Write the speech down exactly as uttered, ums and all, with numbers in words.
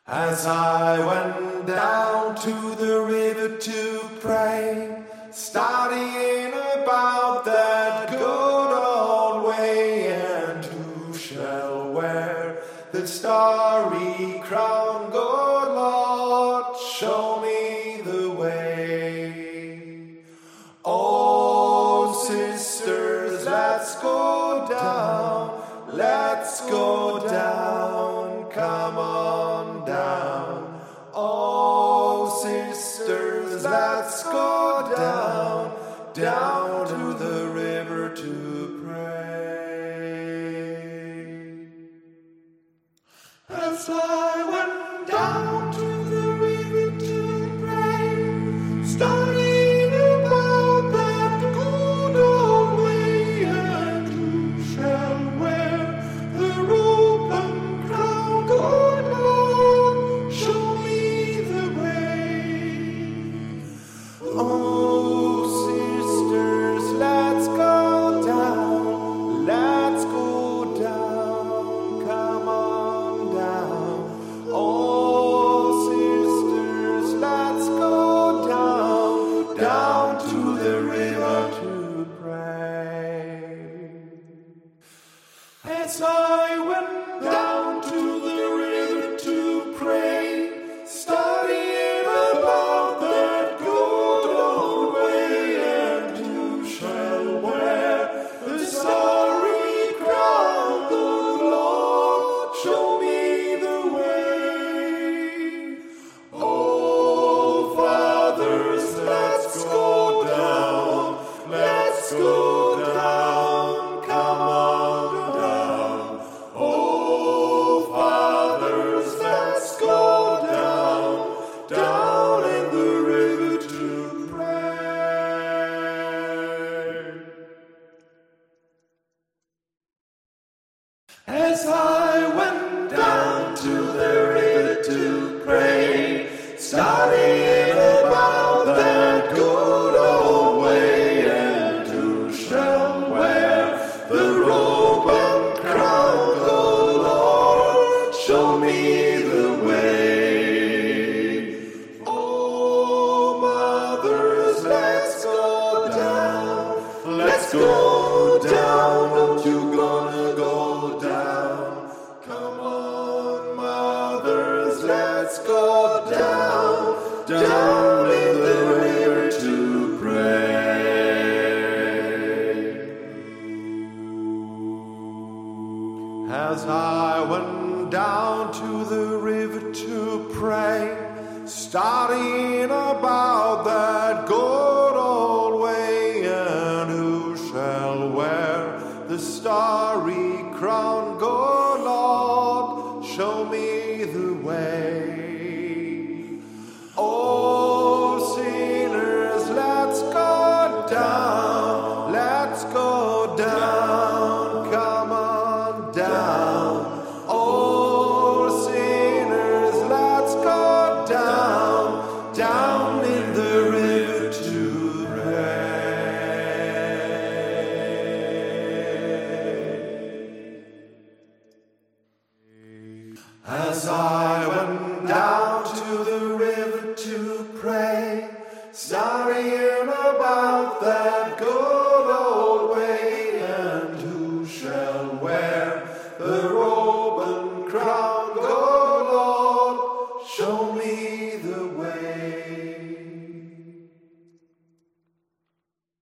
As I went down to the river to pray, studying about that good old way, and who shall wear the starry crown? Good Lord, show me the way. Oh, sisters, let's go down, let's go down, come on down. Oh, sisters, let's go down, down to the river to pray. As I went down to the river to pray, studying about that good old way, and who shall wear the robe and crown? Good Lord, show me the way. Oh, sisters, let's go down, let's go down, come on down. Oh, sisters, let's go down, down to the river to pray. As I went down to the river to pray, studying about that good old way, and who shall wear the starry crown? Good Lord, show me the way. Oh, fathers, let's go down, let's go down, come on down. Oh, fathers, let's go down, down in the river to pray. As I went down to the river to pray, studying about that good old way, and who shall wear the robe and crown? Good Lord, show me the way. Oh, mothers, let's go down, let's go down. Don't you gonna go down? Come on, mothers, let's go down, down in the river to pray. As I went down to the river to pray, studying about that good old way, and who shall wear the starry crown? Good Lord, show me the way. Oh, sinners, let's go down, let's go down, come on down. Oh, sinners, let's go down, down in the river to pray. As I went down